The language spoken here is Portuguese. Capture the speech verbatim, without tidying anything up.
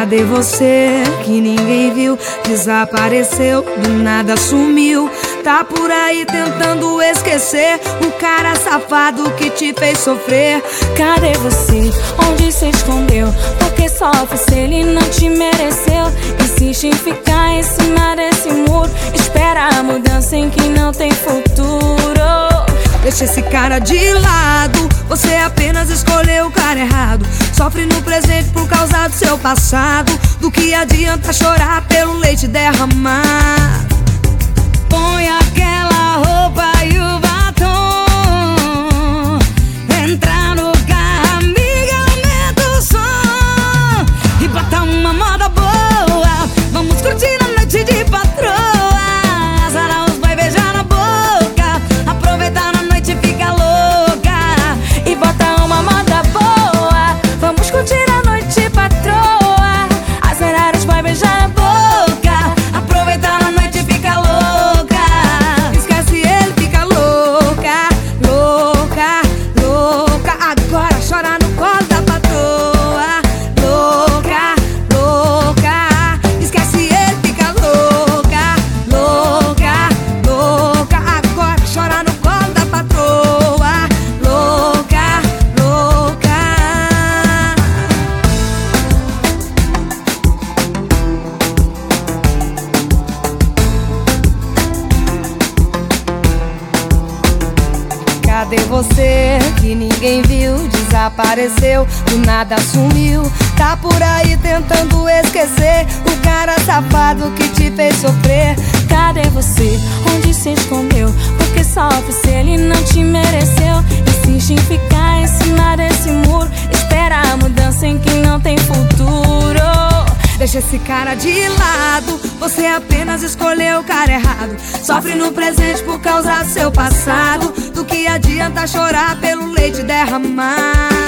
Cadê você que ninguém viu? Desapareceu, do nada sumiu. Tá por aí tentando esquecer o cara safado que te fez sofrer. Cadê você? Onde se escondeu? Porque sofre se ele não te mereceu. Insiste em ficar em cima desse muro. Espera a mudança em quem não tem futuro. Deixa esse cara de lado, você apenas escolheu o cara errado. Sofre no presente por causa do seu passado. Do que adianta chorar pelo leite derramar? Põe aquela roupa e o batom, entra no carro, amiga, aumenta o som e bota uma moda boa. Vamos curtir a noite de patroa. Azar os vai beijar na boca, aproveitar na noite fica louca e bota uma moda boa. Vamos curtir a noite patroa. Azar os vai beijar na boca, aproveitar na noite fica louca. Cadê você que ninguém viu? Desapareceu, do nada sumiu. Tá por aí tentando esquecer o cara safado que te fez sofrer. Cadê você? Onde se escondeu? Porque sofre se ele não te mereceu. Insiste em ficar em cima desse muro. Espera a mudança em quem não tem futuro. Deixa esse cara de lado, você apenas escolheu o cara errado. Sofre no presente por causa do seu passado. Do que adianta chorar pelo leite derramar?